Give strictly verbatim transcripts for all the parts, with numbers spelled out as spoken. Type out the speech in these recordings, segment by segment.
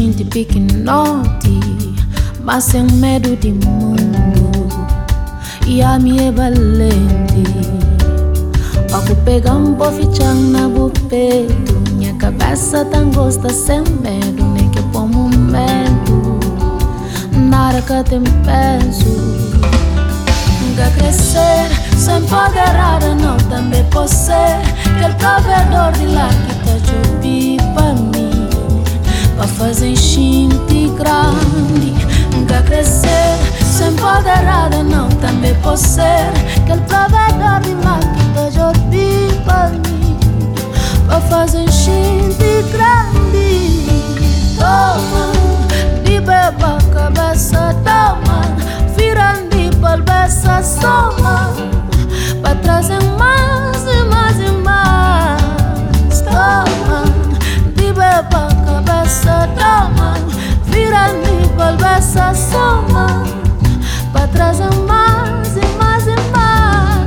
gente pequenote, mas sem medo de mundo. E a minha é valente. Paco pega um bofichão na bupeto. Minha cabeça tão gosta sem medo, nem que por momento nada que tem peso. Nunca crescer, sou empoderada, não também posso ser aquele provedor de lá que tá de pra mim, pra fazer gente grande. Nunca crescer, sou empoderada, não também posso ser aquele provedor de lá que tá de pra mim, pra fazer gente grande. Toma, de beba cabeça, toma, virando essa soma, pra trazer mais e mais e mais. Toma, de beba cabeça, toma, virando essa soma, pra trazer mais e mais e mais.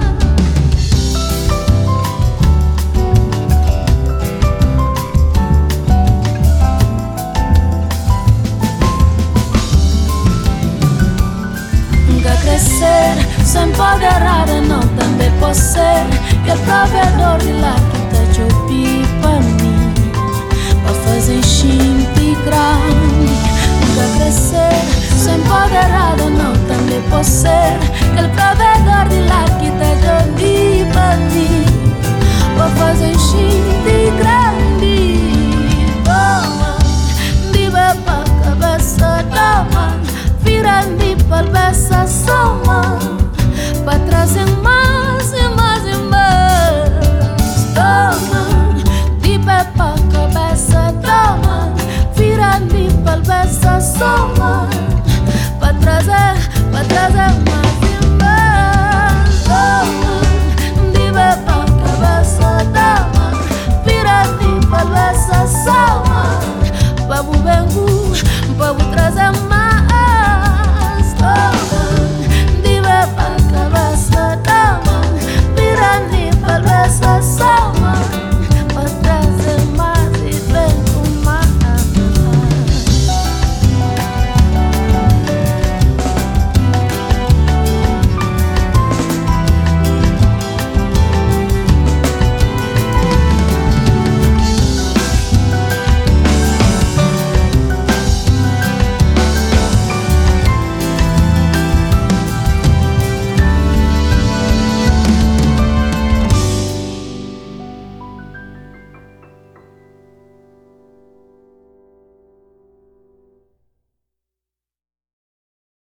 Nunca crescer, sou empoderada, não também posso ser que é provedor de lá que tá de ouvir pra mim, pra fazer gente grande. Nunca crescer, sou empoderada, não também posso ser que é provedor de lá que tá de ouvir pra mim, pra fazer gente grande. Toma, de beba cabeça, toma, virando essa soma, pra trazer mais e mais e mais. Toma, de beba cabeça, toma, virando essa soma, pra trazer